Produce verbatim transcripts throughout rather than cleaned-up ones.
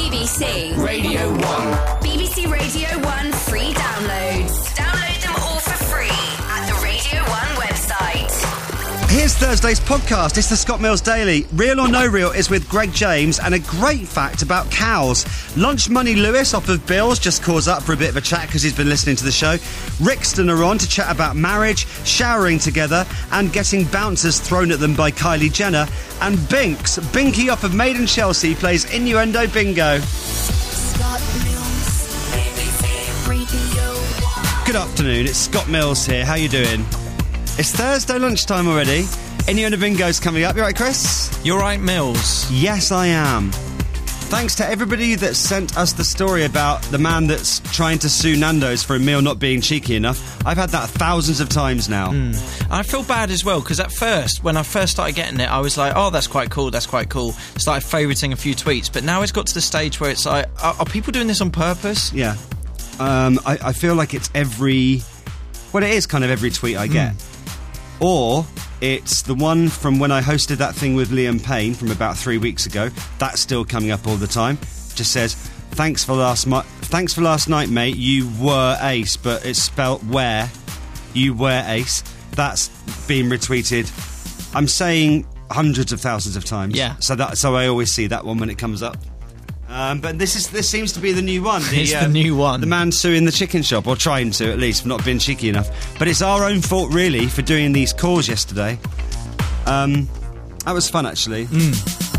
B B C Radio one. B B C Radio one free downloads. Download them all for free at the Radio one website. Here's Thursday's podcast. It's the Scott Mills Daily. Real or No Real is with Greg James, and a great fact about cows. Lunch Money Lewis off of Bills just calls up for a bit of a chat because he's been listening to the show. Rixton are on to chat about marriage, showering together, and getting bouncers thrown at them by Kylie Jenner. And Binks, Binky off of Made in Chelsea, plays Innuendo Bingo. Scott Mills, B B C Radio one. Good afternoon, it's Scott Mills here. How you doing? It's Thursday lunchtime already. Innuendo Bingo's coming up. You right, Chris? You're right, Mills. Yes, I am. Thanks to everybody that sent us the story about the man that's trying to sue Nando's for a meal not being cheeky enough. I've had that thousands of times now. Mm. I feel bad as well, because at first, when I first started getting it, I was like, oh, that's quite cool, that's quite cool. Started favouriting a few tweets, but now it's got to the stage where it's like, are, are people doing this on purpose? Yeah. Um, I, I feel like it's every... Well, it is kind of every tweet I get. Mm. Or it's the one from when I hosted that thing with Liam Payne from about three weeks ago. That's still coming up all the time. Just says, thanks for last mi- thanks for last night, mate. You were ace, but it's spelt where. You were ace. That's been retweeted, I'm saying, hundreds of thousands of times. Yeah. So that so I always see that one when it comes up. Um, but this is this seems to be the new one. The, it's uh, the new one. The man suing the chicken shop, or trying to at least, for not being cheeky enough. But it's our own fault, really, for doing these calls yesterday. Um, that was fun, actually. Mm.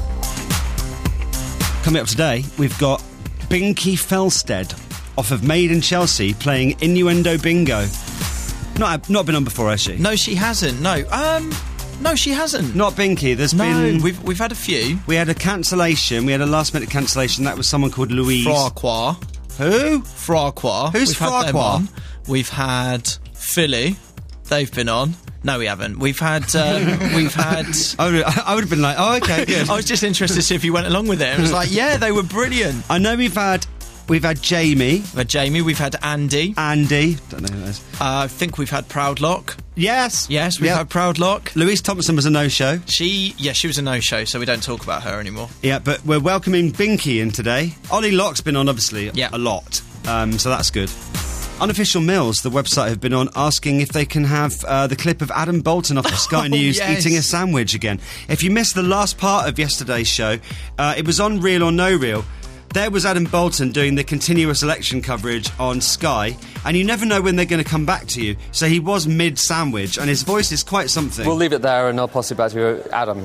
Coming up today, we've got Binky Felstead off of Made in Chelsea playing Innuendo Bingo. Not not been on before, has she? No, she hasn't. No. Um. No, she hasn't. Not Binky. There's no, been... we've we've had a few. We had a cancellation. We had a last-minute cancellation. That was someone called Louise. Farquhar. Who? Farquhar. Who's we've had them Farquhar? on. We've had Philly. They've been on. No, we haven't. We've had... Um, we've had... I would, I would have been like, oh, okay, good. I was just interested to see if you went along with it. It was like, yeah, they were brilliant. I know we've had... We've had Jamie. We've had Jamie. We've had Andy. Andy. Don't know who that is. Uh, I think we've had Proudlock. Yes. Yes, we've yep. had Proudlock. Louise Thompson was a no-show. She, yeah, she was a no-show, so we don't talk about her anymore. Yeah, but we're welcoming Binky in today. Ollie Locke's been on, obviously, yep. a lot, um, so that's good. Unofficial Mills, the website, have been on asking if they can have uh, the clip of Adam Bolton off of Sky oh, News yes. eating a sandwich again. If you missed the last part of yesterday's show, uh, it was on Real or No Real. There was Adam Bolton doing the continuous election coverage on Sky, and you never know when they're going to come back to you. So he was mid-sandwich, and his voice is quite something. We'll leave it there, and I'll pass it back to you, Adam.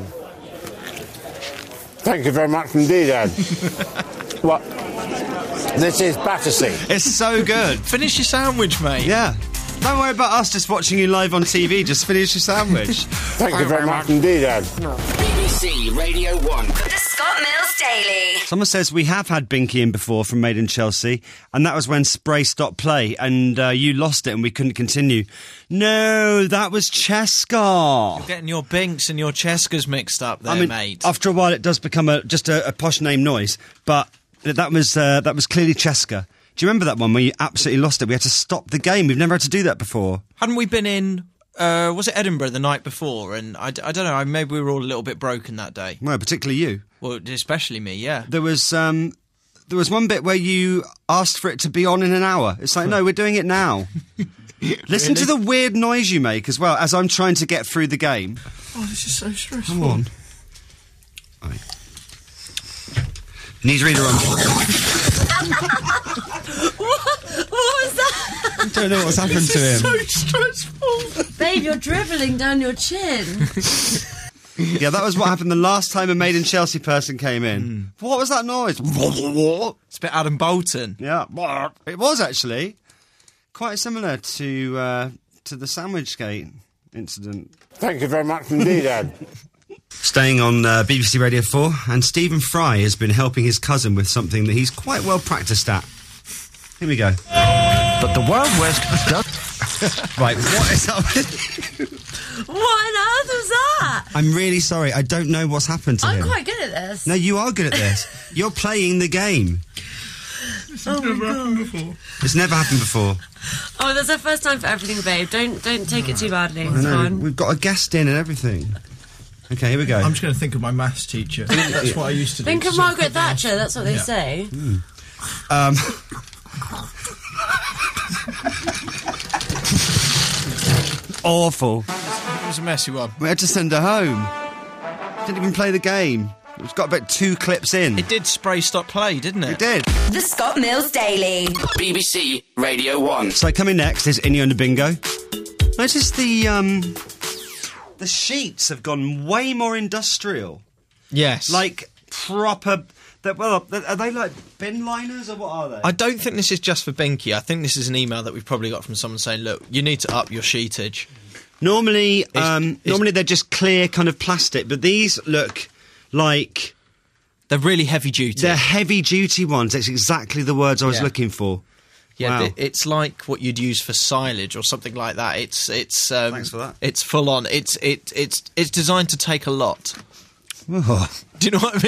Thank you very much indeed, Ed. What? This is Battersea. It's so good. Finish your sandwich, mate. Yeah. Don't worry about us just watching you live on T V. Just finish your sandwich. Thank, Thank you very much indeed, Ed. No. B B C Radio one. The Scott Mills Daily. Someone says we have had Binky in before from Made in Chelsea, and that was when Spray stopped play, and uh, you lost it and we couldn't continue. No, that was Cheska. You're getting your Binks and your Cheskas mixed up there, I mean, mate. After a while it does become a, just a, a posh name noise, but that was uh, that was clearly Cheska. Do you remember that one where you absolutely lost it? We had to stop the game. We've never had to do that before. Hadn't we been in, uh, was it Edinburgh the night before? And I, I don't know, maybe we were all a little bit broken that day. Well, particularly you. Well, especially me, yeah. There was um, there was one bit where you asked for it to be on in an hour. It's like, no, we're doing it now. Listen Really? to the weird noise you make as well as I'm trying to get through the game. Oh, this is so stressful. Come on. Right. Newsreader on. What was that? I don't know what's happened to him. So stressful. Babe, you're dribbling down your chin. Yeah, that was what happened the last time a Made in Chelsea person came in. Mm. What was that noise? It's a bit Adam Bolton. Yeah, it was actually quite similar to uh, to the Sandwichgate incident. Thank you very much indeed, Ed. Staying on uh, B B C Radio four, and Stephen Fry has been helping his cousin with something that he's quite well practised at. Here we go. But the Wild West does... Right, what is up with you? What on earth was that? I'm really sorry, I don't know what's happened to I'm him. quite good at this. No, you are good at this. You're playing the game. This has oh never happened before. It's never happened before. Oh, there's a first time for everything, babe. Don't don't take it too badly. I It's know, fine. we've got a guest in and everything. Okay, here we go. I'm just going to think of my maths teacher. That's what I used to do. Think of So- Margaret Thatcher, that's what they Yeah. say. Um, awful. It was a messy one. We had to send her home. Didn't even play the game. It's got about two clips in. It did spray stop play, didn't it? It did. The Scott Mills Daily. B B C Radio one. So coming next is Innuendo Bingo. Notice the um, the sheets have gone way more industrial. Yes. Like proper. That, well, are they like bin liners or what are they? I don't think this is just for Binky. I think this is an email that we've probably got from someone saying, look, you need to up your sheetage. Normally, um, it's- normally they're just clear kind of plastic, but these look like They're really heavy duty. they're heavy duty ones. That's exactly the words I was Yeah. looking for. Yeah, Wow. th- it's like what you'd use for silage or something like that. It's it's um, Thanks for that. It's full on. It's it it's it's designed to take a lot. Oh. Do you know what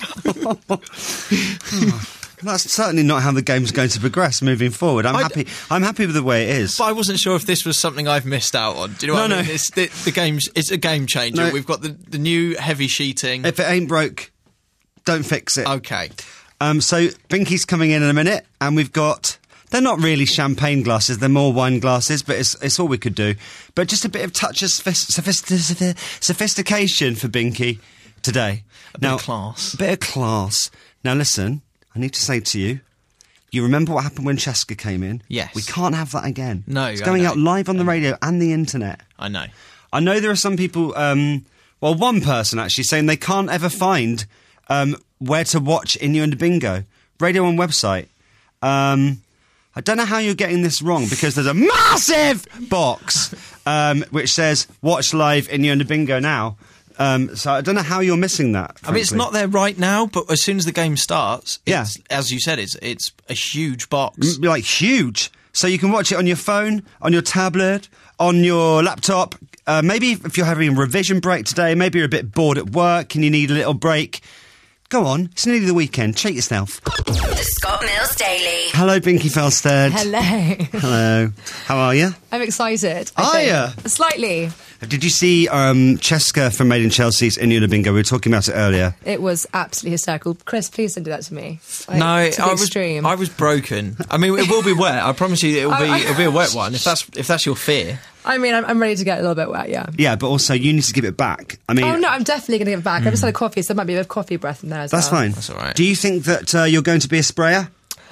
I mean? That's certainly not how the game's going to progress moving forward. I'm I d- happy. I'm happy with the way it is. But I wasn't sure if this was something I've missed out on. Do you know what No, I mean? no. It's, the, the game's it's a game changer. No. We've got the the new heavy sheeting. If it ain't broke, don't fix it. Okay. Um, so Binky's coming in in a minute, and we've got. They're not really champagne glasses; they're more wine glasses. But it's it's all we could do. But just a bit of touch of sophist- sophist- sophistication for Binky today. A bit of class. A bit of class. Now listen, I need to say to you. You remember what happened when Cheska came in? Yes. We can't have that again. No, It's I going know. out live on the radio and the internet. I know. I know there are some people, um, well, one person actually saying they can't ever find um, where to watch Innuendo Bingo. Radio one website. Um, I don't know how you're getting this wrong because there's a massive box um, which says watch live Innuendo Bingo now. Um, so I don't know how you're missing that. I mean, it's frankly. not there right now, but as soon as the game starts, Yeah. it's, as you said, it's it's a huge box. M- like huge. So you can watch it on your phone, on your tablet, on your laptop. Uh, maybe if you're having a revision break today, maybe you're a bit bored at work and you need a little break. Go on, it's nearly the weekend. Treat yourself. The Scott Mills Daily. Hello, Binky Felstead. Hello. Hello. How are you? I'm excited. I Are think. ya? Slightly. Did you see um, Cheska from Made in Chelsea's Innuendo Bingo? We were talking about it earlier. It was absolutely hysterical. Chris, please don't do that to me. Like, No, to the I was extreme. I was broken. I mean, it will be wet. I promise you, it will be I- I- it'll be a wet one. If that's if that's your fear. I mean, I'm, I'm ready to get a little bit wet, yeah. Yeah, but also you need to give it back. I mean, Oh, no, I'm definitely going to give it back. I just had a coffee, so there might be a bit of coffee breath in there as that's well. fine. That's all right. Do you think that uh, you're going to be a sprayer?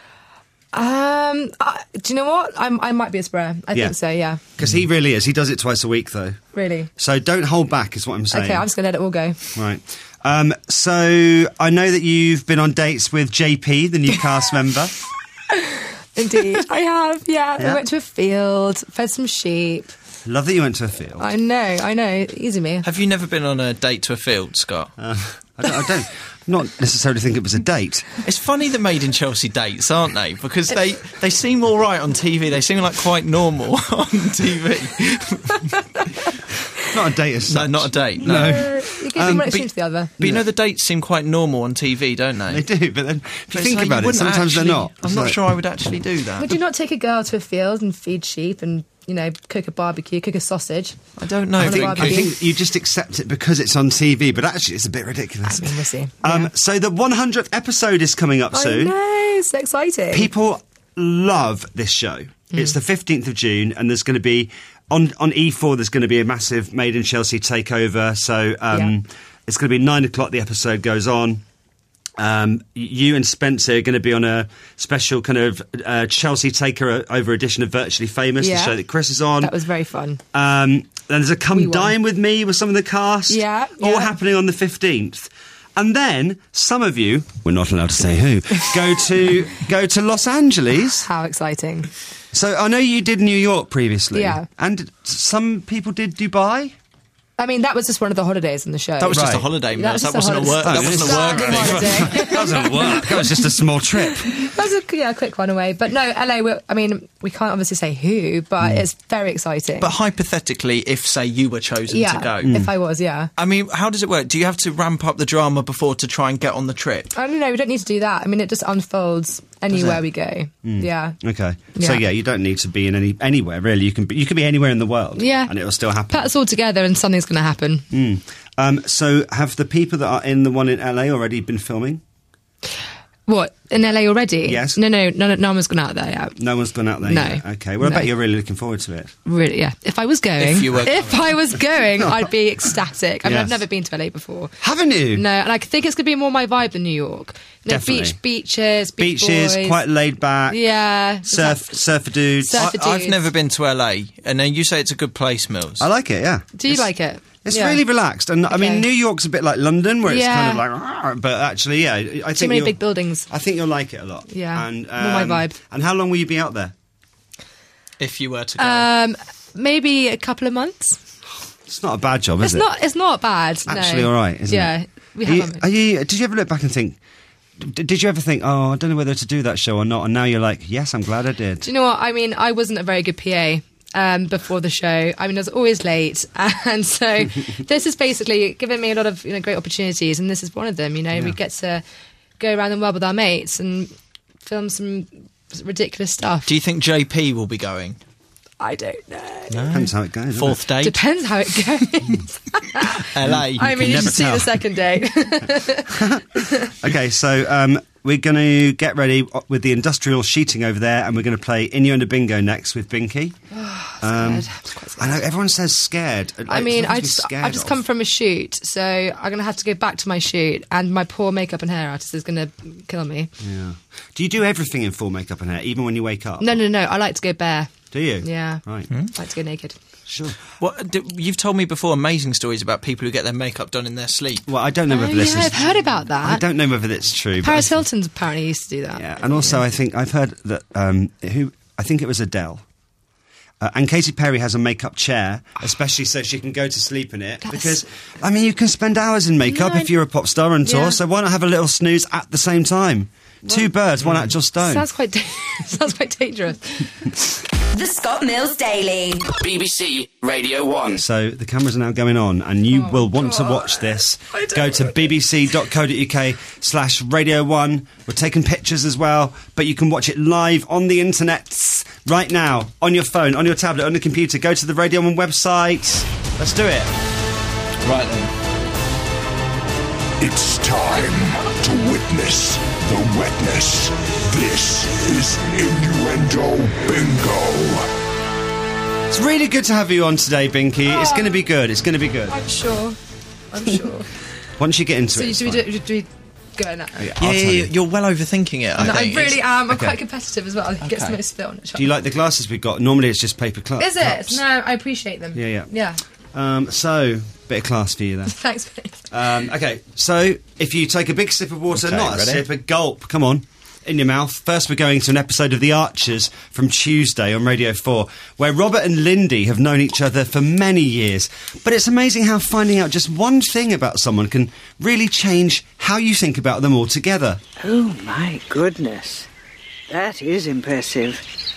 Um, I, do you know what? I'm, I might be a sprayer. I Yeah. think so, yeah. Because he really is. He does it twice a week, though. Really. So don't hold back, is what I'm saying. Okay, I'm just going to let it all go. Right. Um, so I know that you've been on dates with J P, the new cast member. Indeed. I have, yeah. Yeah. We went to a field, fed some sheep. Love that you went to a field. I know, I know. Easy me. Have you never been on a date to a field, Scott? Uh, I don't, I don't not necessarily think it was a date. It's funny the Made in Chelsea dates, aren't they? Because they, they seem all right on T V. They seem like quite normal on T V. Not a date as No, such. not a date. No. Uh, you give Um, them one but- extreme to the other. But you know the dates seem quite normal on T V, don't they? They do, but then if you But it's think like about it, wouldn't sometimes actually- they're not. I'm It's not like- sure I would actually do that. Would you not take a girl to a field and feed sheep and, you know, cook a barbecue, cook a sausage? I don't know. I Binky. think- I think you just accept it because it's on T V, but actually it's a bit ridiculous. I mean, we'll see. Um, Yeah. So the one hundredth episode is coming up I soon. know, so exciting. People love this show. Hmm. It's the fifteenth of June, and there's going to be on on E four. There's going to be a massive Made in Chelsea takeover. So um, Yeah. it's going to be nine o'clock. The episode goes on. Um, you and Spencer are going to be on a special kind of uh, Chelsea takeover edition of Virtually Famous, the Yeah. show that Chris is on. That was very fun. Um, then there's a Come We won. Dine With Me with some of the cast. Yeah, All yeah. happening on the fifteenth. And then some of you, we're not allowed to say who, go to go to Los Angeles. How exciting. So I know you did New York previously. Yeah. And some people did Dubai. I mean, that was just one of the holidays in the show. That was just a Right. holiday, That Mills. was That just a wasn't a work. holiday. That wasn't a work Standing thing. holiday. That doesn't work. That was just a small trip. That was a yeah, a quick one away. But no, L A, we're- I mean, we can't obviously say who, but it's very exciting. But hypothetically, if say you were chosen yeah, to go, if I was, yeah. I mean, how does it work? Do you have to ramp up the drama before to try and get on the trip? I don't know, we don't need to do that. I mean, it just unfolds anywhere it? we go. Mm. Yeah. Okay. So Yeah. yeah, you don't need to be in any anywhere really. You can be, you can be anywhere in the world. Yeah. and it will still happen. Put us all together and something's going to happen. Mm. Um, so have the people that are in the one in L A already been filming? What, in L A already? Yes. No, no, no, no one's gone out there yet. No one's gone out there No. yet. Okay. Well, I No. bet you're really looking forward to it. Really, yeah. If I was going, If you were if I was going, I'd be ecstatic. I mean, Yes. I've never been to L A before. Haven't you? No, and I think it's going to be more my vibe than New York. You know, Definitely. beach, beaches, beach Beaches, boys. quite laid back. Yeah. Surf, surfer dudes. Surfer I, I've dudes. never been to L A, and then you say it's a good place, Mills. I like it. Yeah. Do you It's- like it? It's Yeah. really relaxed, and I mean, Okay. New York's a bit like London, where it's Yeah. kind of like, "Arr," but actually, yeah, I think Too many you'll- big buildings. I think you'll like it a lot. Yeah. and More my vibe. And how long will you be out there? If you were to go. Um, maybe a couple of months. It's not a bad job, is It's it? not. It's not bad. no. Actually, all right, isn't yeah, it? we Are have. you, our are you, did you ever look back and think? d- Did you ever think, oh, I don't know whether to do that show or not? And now you're like, yes, I'm glad I did. Do you know what? I mean, I wasn't a very good P A um, before the show. I mean, I was always late, and so this is basically giving me a lot of you know great opportunities, and this is one of them. You know, Yeah. we get to go around the world with our mates and film some ridiculous stuff. Do you think J P will be going? I don't know. Depends how it goes. doesn't Fourth it? date? Depends how it goes. L A. I mean, you never should see tell. the second date. Okay, so um, we're going to get ready with the industrial sheeting over there, and we're going to play Innuendo Bingo next with Binky. Um, I know everyone says scared. I Like, mean, something I to be just, scared I've just of. come from a shoot, so I'm going to have to go back to my shoot, and my poor makeup and hair artist is going to kill me. Yeah. Do you do everything in full makeup and hair, even when you wake up? No, no, no. I like to go bare. Do you? Yeah. Right. I like to go naked. Sure. Well, d- you've told me before amazing stories about people who get their makeup done in their sleep. Well, I don't know Oh, whether this yeah, is. I've heard about that. I don't know whether that's true. but Paris I- Hilton's apparently used to do that. Yeah, and also I think I've heard that um, who I think it was Adele. Uh, and Katy Perry has a makeup chair, especially so she can go to sleep in it. Because, I mean, you can spend hours in makeup No, if you're a pop star on tour, Yeah. so why not have a little snooze at the same time? Two birds, one actual stone. Sounds quite, da- sounds quite dangerous. The Scott Mills Daily. B B C Radio one. So the cameras are now going on, and you will want to watch this. Go to bbc.co.uk slash Radio one. We're taking pictures as well, but you can watch it live on the internet right now, on your phone, on your tablet, on the computer. Go to the Radio one website. Let's do it. Right then. It's time to witness the wetness. This is Innuendo Bingo. It's really good to have you on today, Binky. It's going to be good. It's going to be good. I'm sure. I'm sure. Once you get into So it, it's should we, fine. do, should we go now? Yeah, Yeah, I'll yeah, tell yeah, you. you're well overthinking it. I No, I think. really It's- am. I'm okay. quite competitive as well. It gets the Okay. most fit on it. Do you like the glasses we've got? Normally it's just paper cla- Is cups. it? No, I appreciate them. Yeah, yeah. Yeah. Um, so, bit of class for you there. Thanks, babe. Um, okay, so if you take a big sip of water, Okay, not a ready? sip, a gulp, come on, in your mouth. First, we're going to an episode of The Archers from Tuesday on Radio four, where Robert and Lindy have known each other for many years. But it's amazing how finding out just one thing about someone can really change how you think about them altogether. Oh, my goodness. That is impressive.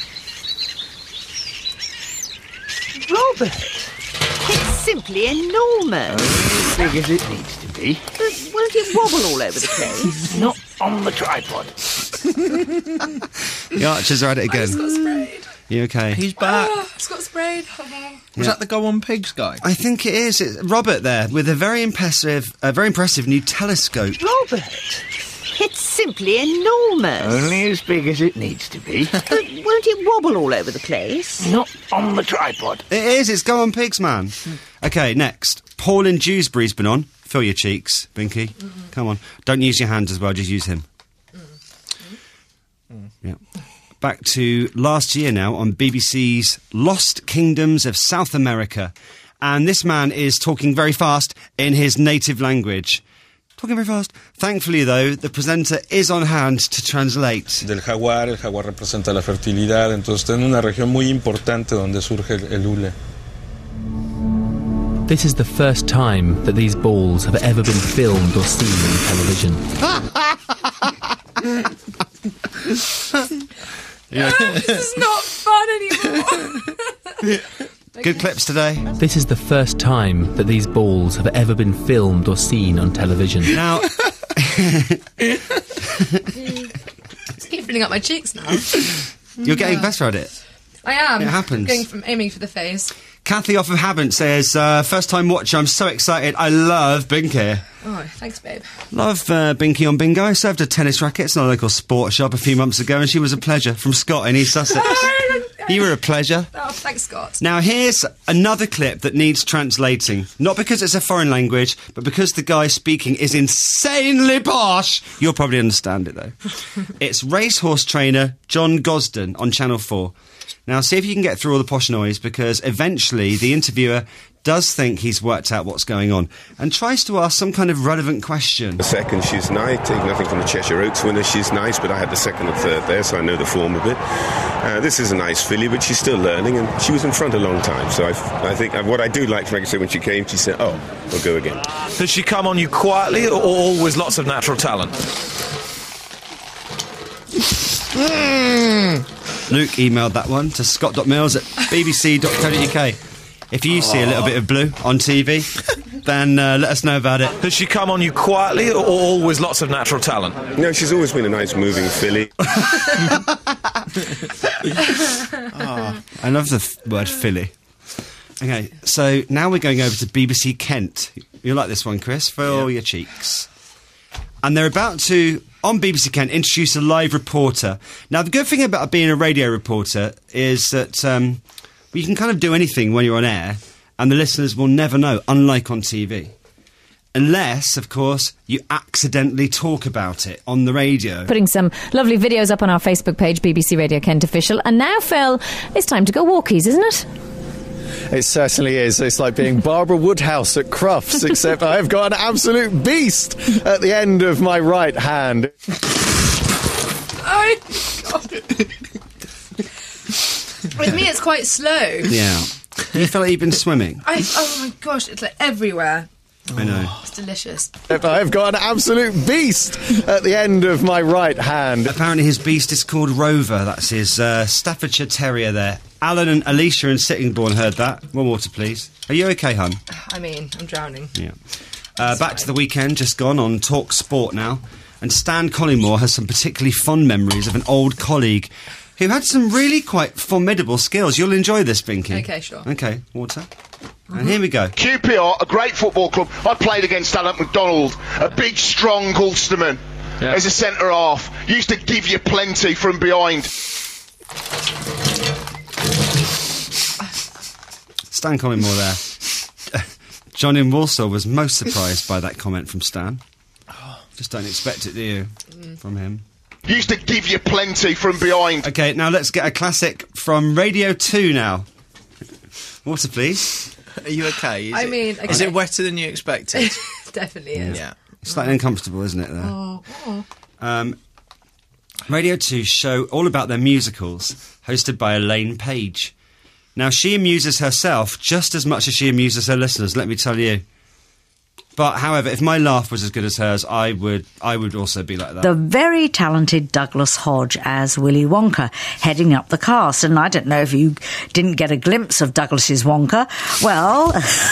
Robert, it's simply enormous. As big as it needs to be. But won't it wobble all over the place? Not on the tripod. The Archers are at it again. Got sprayed. You okay? He's back. Oh, it's got sprayed. Was that the Go On Pigs guy? I think it is. It's Robert there with a very impressive, a very impressive new telescope. Robert, it's simply enormous. Only as big as it needs to be. But won't it wobble all over the place? Not on the tripod. It is. It's Go On Pigs, man. Okay, next. Paul in Dewsbury's been on. Fill your cheeks, Binky. Come on. Don't use your hands as well. Just use him. Yeah. Back to last year now on B B C's Lost Kingdoms of South America. And this man is talking very fast in his native language. Talking very fast. Thankfully, though, the presenter is on hand to translate. Del jaguar, el jaguar representa la fertilidad, entonces está en una región muy importante donde surge el, el hule. This is the first time that these balls have ever been filmed or seen on television. Yeah. This is not fun anymore. Good clips today. This is the first time that these balls have ever been filmed or seen on television. Now, Keep filling up my cheeks now. You're getting better at it. I am. It happens. I'm going from aiming for the face. Kathy off of Havant says, uh, first time watcher, I'm so excited. I love Binky. Oh, thanks, babe. Love uh, Binky on Bingo. I served her tennis rackets in a local sports shop a few months ago, and she was a pleasure. From Scott in East Sussex. You were a pleasure. Oh, thanks, Scott. Now, here's another clip that needs translating. Not because it's a foreign language, but because the guy speaking is insanely posh. You'll probably understand it, though. It's racehorse trainer John Gosden on Channel four. Now, see if you can get through all the posh noise, because eventually the interviewer does think he's worked out what's going on and tries to ask some kind of relevant question. The second, she's nice. Take nothing from the Cheshire Oaks winner, she's nice, but I had the second and third there, so I know the form a bit. Uh, this is a nice filly, but she's still learning, and she was in front a long time. So I, I think uh, what I do like to make her say when she came, she said, oh, we'll go again. Does she come on you quietly, or always lots of natural talent? Mm. Luke emailed that one to scott.mills at bbc.co.uk. If you see a little bit of blue on T V, then uh, let us know about it. Does she come on you quietly, or always lots of natural talent? No, she's always been a nice moving filly. Oh, I love the f- word filly. Okay, so now we're going over to B B C Kent. You like this one, Chris? Fill your cheeks. And they're about to, on B B C Kent, introduce a live reporter. Now, the good thing about being a radio reporter is that um, you can kind of do anything when you're on air, and the listeners will never know, unlike on T V. Unless, of course, you accidentally talk about it on the radio. Putting some lovely videos up on our Facebook page, B B C Radio Kent Official. And now, Phil, it's time to go walkies, isn't it? It certainly is. It's like being Barbara Woodhouse at Crufts, except I've got an absolute beast at the end of my right hand. Oh, God. With me, it's quite slow. Yeah. You feel like you've been swimming? I, oh, my gosh, it's like everywhere. I know. It's delicious. I've got an absolute beast at the end of my right hand. Apparently his beast is called Rover. That's his uh, Staffordshire Terrier there. Alan and Alicia in Sittingbourne heard that. One water, please. Are you okay, hun? I mean, I'm drowning. Yeah. Uh, back to the weekend, just gone on Talk Sport now. And Stan Collymore has some particularly fond memories of an old colleague who had some really quite formidable skills. You'll enjoy this, Binky. Okay, sure. Okay, water. Mm-hmm. And here we go. Q P R, a great football club. I played against Alan McDonald, a big, strong Ulsterman, yeah. As a centre half. Used to give you plenty from behind. Stan Collymore there. John in Walsall was most surprised by that comment from Stan. Just don't expect it, do you? Mm. From him. Used to give you plenty from behind. Okay, now let's get a classic from Radio two now. Water, please. Are you okay? Is I it, mean... Okay. Is it wetter than you expected? Definitely is. Yeah. Slightly uncomfortable, isn't it, there? Oh. oh. Um, Radio two show all about their musicals, hosted by Elaine Page. Now, she amuses herself just as much as she amuses her listeners, let me tell you. But, however, if my laugh was as good as hers, I would I would also be like that. The very talented Douglas Hodge as Willy Wonka, heading up the cast. And I don't know if you didn't get a glimpse of Douglas's Wonka. Well...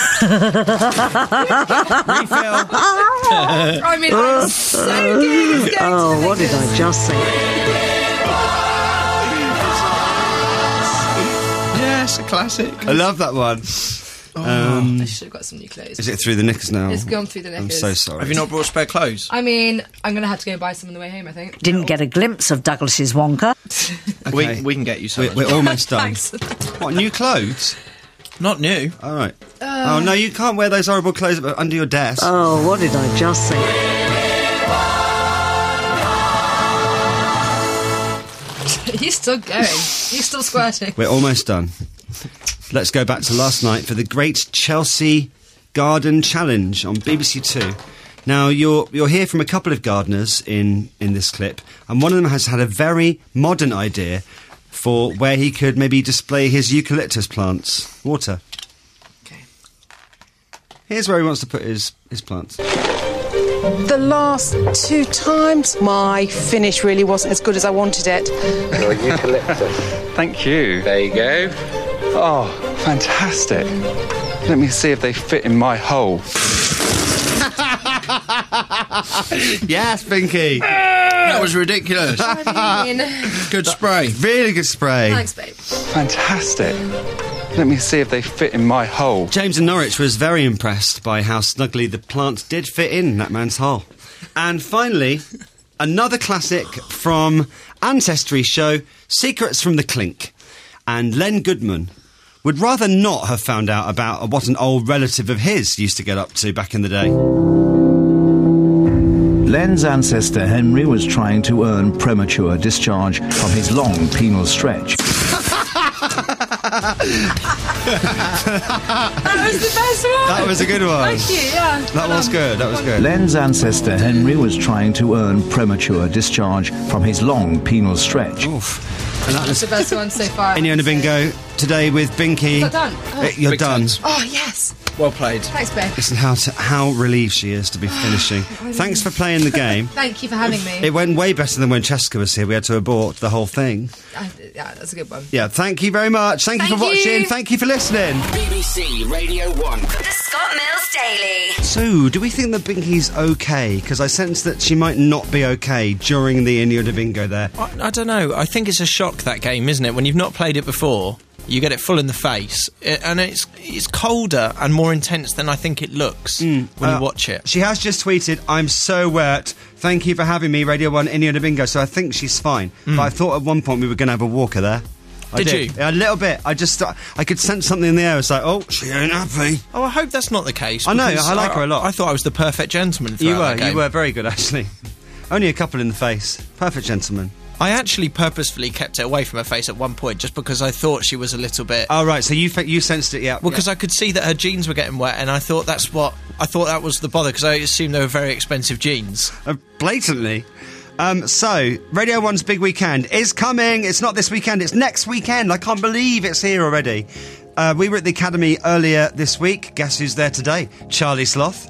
I mean, I'm so good. Oh, what did I just say? Yes, a classic. I love that one. Oh, um, I should have got some new clothes. Is it through the knickers now? It's gone through the knickers. I'm so sorry. Have you not brought spare clothes? I mean, I'm going to have to go and buy some on the way home, I think. Didn't get a glimpse of Douglas's Wonka. Okay. we, we can get you some. We're, we're almost done. Thanks. What, new clothes? Not new. All right. Uh, oh, no, you can't wear those horrible clothes under your desk. Oh, what did I just say? He's still going. He's still squirting. We're almost done. Let's go back to last night for the Great Chelsea Garden Challenge on B B C Two. Now, you'll, you'll hear from a couple of gardeners in, in this clip, and one of them has had a very modern idea for where he could maybe display his eucalyptus plants. Water. Okay. Here's where he wants to put his, his plants. The last two times, my finish really wasn't as good as I wanted it. Your eucalyptus. Thank you. There you go. Oh, fantastic. Let me see if they fit in my hole. Yes, Binky. That was ridiculous. Good spray. Really good spray. Thanks, babe. Fantastic. Let me see if they fit in my hole. James in Norwich was very impressed by how snugly the plant did fit in that man's hole. And finally, another classic from Ancestry show, Secrets from the Clink. And Len Goodman would rather not have found out about what an old relative of his used to get up to back in the day. Len's ancestor Henry was trying to earn premature discharge from his long penal stretch. That was the best one. That was a good one. Thank you, yeah. That was good, that was good. Len's ancestor Henry was trying to earn premature discharge from his long penal stretch. Oof. And that That's the best one so far. Inyo and Bingo today with Binky. Is that done? Oh. Uh, You're Big done. thanks. Oh, yes. Well played. Thanks, babe. Listen, how to, how relieved she is to be finishing. Thanks for playing the game. Thank you for having me. It went way better than when Cheska was here. We had to abort the whole thing. Uh, yeah, that's a good one. Yeah, thank you very much. Thank, you Thank for watching. you. Thank you for listening. B B C Radio one. The Scott Mills Daily. So, do we think that Binky's okay? Because I sense that she might not be okay during the Inyo de Bingo there. I, I don't know. I think it's a shock, that game, isn't it? When you've not played it before, you get it full in the face, it, and it's it's colder and more intense than I think it looks when Uh, you watch it. She has just tweeted, "I'm so wet. Thank you for having me, Radio one Inyo de Bingo." So I think she's fine. Mm. But I thought at one point we were going to have a walker there. I Did did you? Yeah, a little bit. I just thought- I could sense something in the air. It's like, oh, she ain't happy. Oh, I hope that's not the case. I know, because I like her a lot. I thought I was the perfect gentleman You throughout were, that game. you were very good actually. Only a couple in the face. Perfect gentleman. I actually purposefully kept it away from her face at one point, just because I thought she was a little bit. Oh right, so you fe- you sensed it, yeah? Well, because I could see that her jeans were getting wet, and I thought that's what I thought that was the bother, because I assumed they were very expensive jeans. Uh, blatantly. Um, so, Radio one's big weekend is coming. It's not this weekend, it's next weekend. I can't believe it's here already. Uh, we were at the Academy earlier this week. Guess who's there today? Charlie Sloth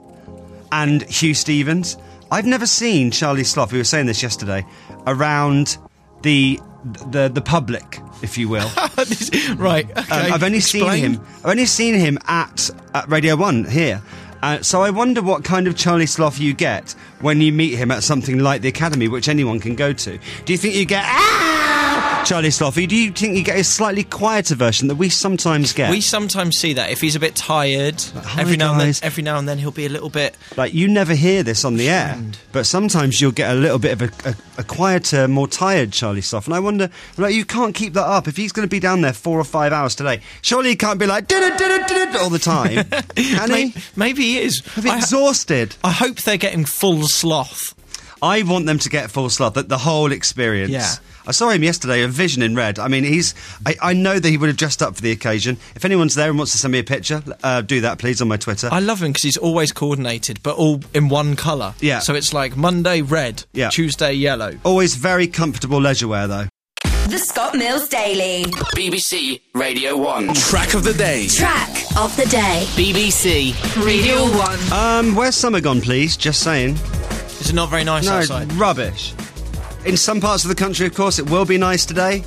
and Hugh Stevens. I've never seen Charlie Sloth, we were saying this yesterday, around the the the public, if you will. Right, okay. Um, I've only Explain. seen him. I've only seen him at, at Radio One here. Uh, so I wonder what kind of Charlie Sloth you get when you meet him at something like the Academy, which anyone can go to. Do you think you get ah! Charlie Sloth? Or do you think you get a slightly quieter version that we sometimes get? We sometimes see that if he's a bit tired. Hi, every now and then, guys. every now and then he'll be a little bit. Like, you never hear this on the air, but sometimes you'll get a little bit of a, a, a quieter, more tired Charlie Sloth. And I wonder, like, you can't keep that up. If he's going to be down there four or five hours today, surely he can't be like "Did-it-did-it-did-it" all the time. Can he? Maybe, maybe he is. I'd be exhausted. I hope they're getting full sloth. I want them to get full sloth, the, the whole experience. Yeah. I saw him yesterday, a vision in red. I mean, he's. I, I know that he would have dressed up for the occasion. If anyone's there and wants to send me a picture, uh, do that, please, on my Twitter. I love him because he's always coordinated, but all in one colour. Yeah. So it's like Monday red, Yeah. Tuesday yellow. Always very comfortable leisure wear, though. The Scott Mills Daily. B B C Radio one. Track of the day. Track of the day. B B C Radio one. Um, where's summer gone, please? Just saying. Is it not very nice no, outside? rubbish. In some parts of the country, of course, it will be nice today.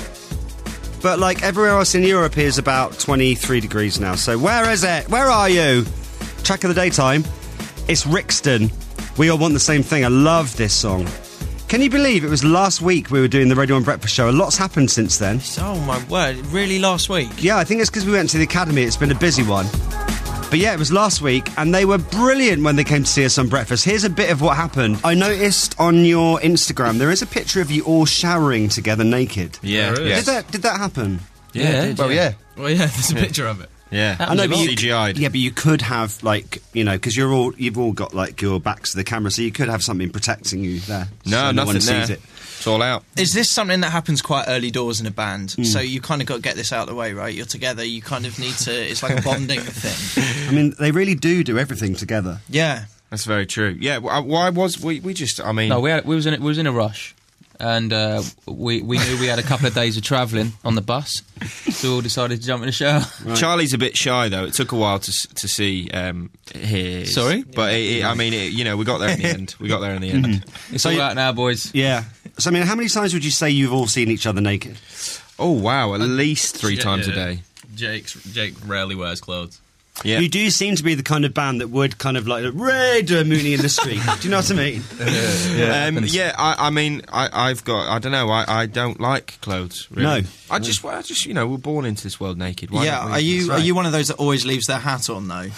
But, like, everywhere else in Europe is about twenty-three degrees now. So where is it? Where are you? Track of the daytime. It's Rixton. We all want the same thing. I love this song. Can you believe it was last week we were doing the Radio one Breakfast Show? A lot's happened since then. Oh, my word. Really, last week? Yeah, I think it's because we went to the Academy. It's been a busy one. But yeah, it was last week, and they were brilliant when they came to see us on breakfast. Here's a bit of what happened. I noticed on your Instagram there is a picture of you all showering together naked. Yeah. Did Yes. that Did that happen? Yeah, it did, Well, yeah. Well, yeah, there's a picture of it. Yeah. I know, but you, C G I'd. yeah, but you could have, like, you know, because you're all you've all got like your backs to the camera, so you could have something protecting you there. No, so no nothing one there. sees it. It's all out. Is this something that happens quite early doors in a band? Mm. So you kind of got to get this out of the way, right? You're together, you kind of need to... It's like a bonding thing. I mean, they really do do everything together. Yeah. That's very true. Yeah, wh- why was... We, we just... I mean... No, we, had, we, was in, we was in a rush. And uh, we, we knew we had a couple of days of travelling on the bus. So we all decided to jump in the shower. Right. Charlie's a bit shy, though. It took a while to s- to see um, his... Sorry? But, it, it, I mean, it, you know, we got there in the end. We got there in the end. Mm-hmm. It's all out now, boys. Yeah. So, I mean, how many times would you say you've all seen each other naked? Oh, wow. At least three Yeah, times yeah. a day. Jake's, Jake rarely wears clothes. Yeah. You do seem to be the kind of band that would kind of like Ray do a Mooney in the street. Do you know what I mean? yeah, um, yeah I, I mean, I, I've got, I don't know, I, I don't like clothes, really. No. I just, I just, you know, we're born into this world naked. Why yeah, don't we? are you That's are right. you one of those that always leaves their hat on, though?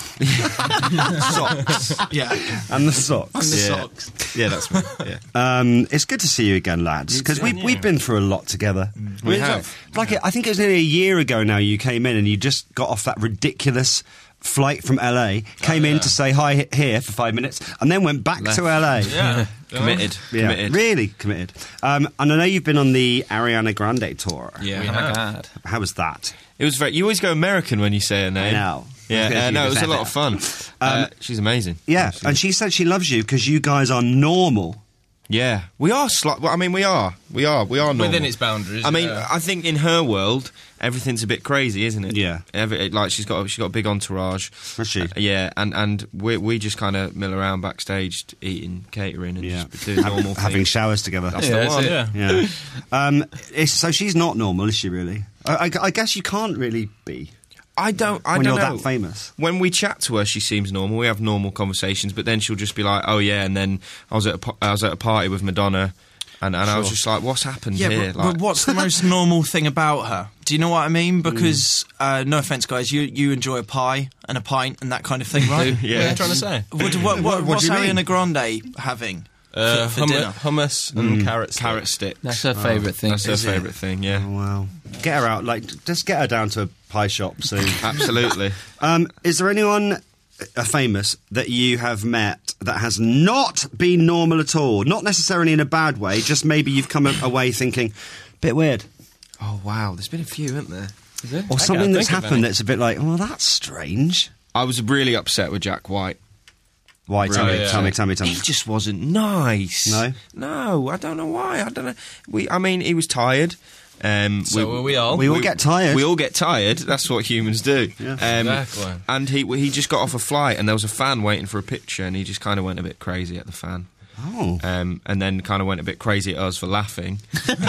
Socks. Yeah. And the socks. And the Yeah. socks. Yeah, that's me. Yeah. Um, it's good to see you again, lads, because we, yeah. we've been through a lot together. We It's have. Like, like I think it was nearly a year ago now you came in and you just got off that ridiculous flight from L A, came in to say hi he- here for five minutes, and then went back Left. to L A. Yeah. Committed. Yeah, Committed. really committed. Um, and I know you've been on the Ariana Grande tour. Yeah. Oh my God. How was that? It was very. You always go American when you say her name. I know. Yeah, Because uh, you no, it was a said lot it. of fun. uh, she's amazing. Yeah, and she said she loves you because you guys are normal. Yeah, we are. Sli- well, I mean, we are. We are. We are normal. Within its boundaries. I mean, yeah. I think in her world, everything's a bit crazy, isn't it? Yeah. Every, like she's got, she's got a big entourage. Has she? Uh, yeah, and and we we just kind of mill around backstage, t- eating, catering, and Yeah. just doing normal Having things. showers together. That's Yeah, the one. that's it. Yeah. um, it's, so she's not normal, is she really? I, I, I guess you can't really be I don't. I when don't you're know. that famous. When we chat to her, she seems normal. We have normal conversations, but then she'll just be like, "Oh yeah," and then I was at a, pa- I was at a party with Madonna, and, and I was Sure. just like, "What's happened Yeah, here?" but, like, but what's the most normal thing about her? Do you know what I mean? Because, uh, no offence, guys, you you enjoy a pie and a pint and that kind of thing, right? Yeah. What are you trying to say? What, what, what, What- what what's do you mean? Ariana Grande having Uh, for, for hummu- dinner? hummus and carrots. carrot sticks. That's her favourite thing. That's her Is it? favourite thing. Yeah. Oh, wow. Get her out, like, just get her down to a pie shop soon. Absolutely. Um, is there anyone uh, famous that you have met that has not been normal at all? Not necessarily in a bad way, just maybe you've come a- away thinking, bit weird. Oh wow, there's been a few, haven't there? Is it? Or I something can't that's think of happened any. that's a bit like, oh, that's strange. I was really upset with Jack White. Why? Tell Really me, upset. tell me, tell me, tell me. He just wasn't nice. No? No, I don't know why. I don't know. We, I mean, he was tired. Um, So were we all. We all get tired. We all get tired. That's what humans do. Yeah. Um, Exactly. And he he just got off a flight, and there was a fan waiting for a picture, and he just kind of went a bit crazy at the fan. Oh. Um, and then kind of went a bit crazy at us for laughing.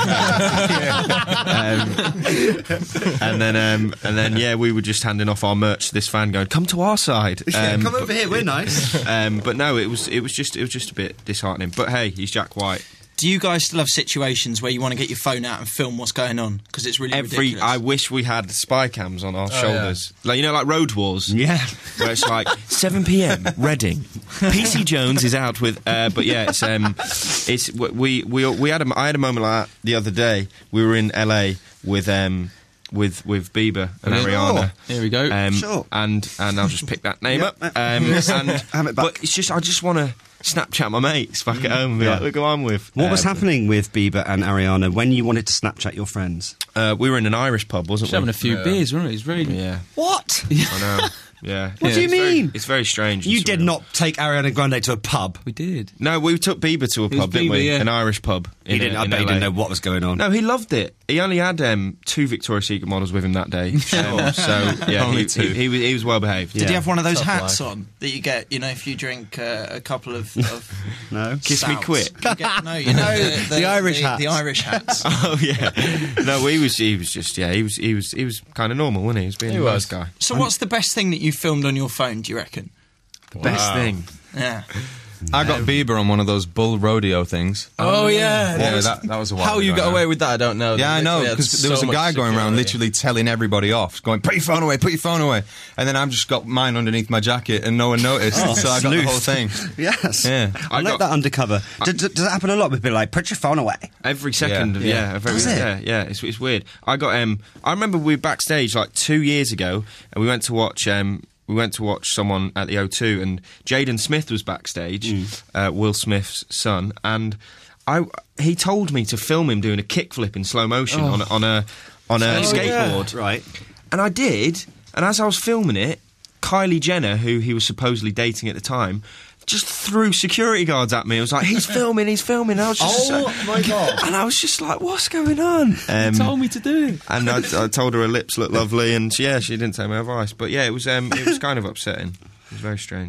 um, and then, um, and then, yeah, we were just handing off our merch to this fan, going, "Come to our side, um, Come over here, we're nice. um, but no, it was it was just it was just a bit disheartening. But hey, he's Jack White. Do you guys still have situations where you want to get your phone out and film what's going on? Because it's really Every ridiculous. I wish we had spy cams on our Oh, shoulders, like you know, like Road Wars. Yeah. Where it's like seven p.m. Reading. P C Jones is out with, uh, but yeah, it's um, it's we we we had a I had a moment like that the other day. We were in L A with um. With with Bieber and Sure. Ariana, Here we go. um, Sure. and and I'll just pick that name Yep. up. Um, and Have it back. but it's just I just want to Snapchat my mates back at home and be Yeah. like, look who I'm with. What was Uh, happening with Bieber and Ariana when you wanted to Snapchat your friends? Uh, we were in an Irish pub, wasn't Just we? having a few Yeah. beers, weren't we? It's really. Yeah, What? I know. Yeah. What Yeah, do you it's very- mean? it's very strange. and You did surreal. not take Ariana Grande to a pub. We did. No, we took Bieber to a was pub, didn't Bieber, we? yeah. An Irish pub. He in, didn't. uh, I in bet he L A. didn't know what was going on. No, he loved it. He only had um, two Victoria's Secret models with him that day. Um, so, yeah, Only he, two. he, he, was, he was well behaved. Did Yeah. you have one of those Tough hats life. on that you get, you know, if you drink uh, a couple of, of No. Kiss me stouts? quick. You get- no, you know, the, The Irish the, hats. The Irish hats. Oh, yeah. No, he was, he was just, yeah, he was he was, he was kind of normal, wasn't he? He was being He a nice was. guy. So what's the best thing that you filmed on your phone, do you reckon? Best Wow. thing. Yeah. I got Bieber on one of those bull rodeo things. Oh, yeah. Yeah, What was- that, that was a while How you ago got now. away with that, I don't know. Yeah, I know, Literally had because there was so a guy much going around security. literally telling everybody off, going, put your phone away, put your phone away. And then I've just got mine underneath my jacket and no one noticed, Oh, so I got the sleuth. whole thing. Yes. Yeah. I, I like got- that undercover. Does, does that happen a lot with people like, put your phone away? Every second, Yeah. yeah, Yeah. very, Does it? yeah, yeah. It's, it's weird. I got um, I remember we were backstage like two years ago, and we went to watch um, we went to watch someone at the O two, and Jaden Smith was backstage, uh, Will Smith's son, and I he told me to film him doing a kickflip in slow motion on a, on a on a Oh, skateboard, yeah. Right. and I did. And as I was filming it, Kylie Jenner, who he was supposedly dating at the time, just threw security guards at me. I was like, he's filming, he's filming. And I was just so- my God. and I was just like, what's going on? Um, told me to do it. and I, I told her her lips looked lovely, and yeah, she didn't take my advice. But yeah, it was um, it was kind of upsetting. It was very strange.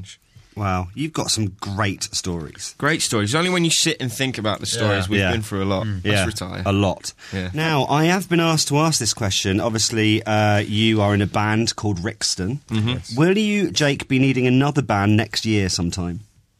Wow, you've got some great stories. Great stories. Only when you sit and think about the stories, Yeah. we've Yeah. been through a lot. Mm. Let's Yeah, retire. a lot. Yeah. Now, I have been asked to ask this question. Obviously, uh, you are in a band called Rixton. Mhm. Yes. Will you, Jake, be needing another band next year sometime?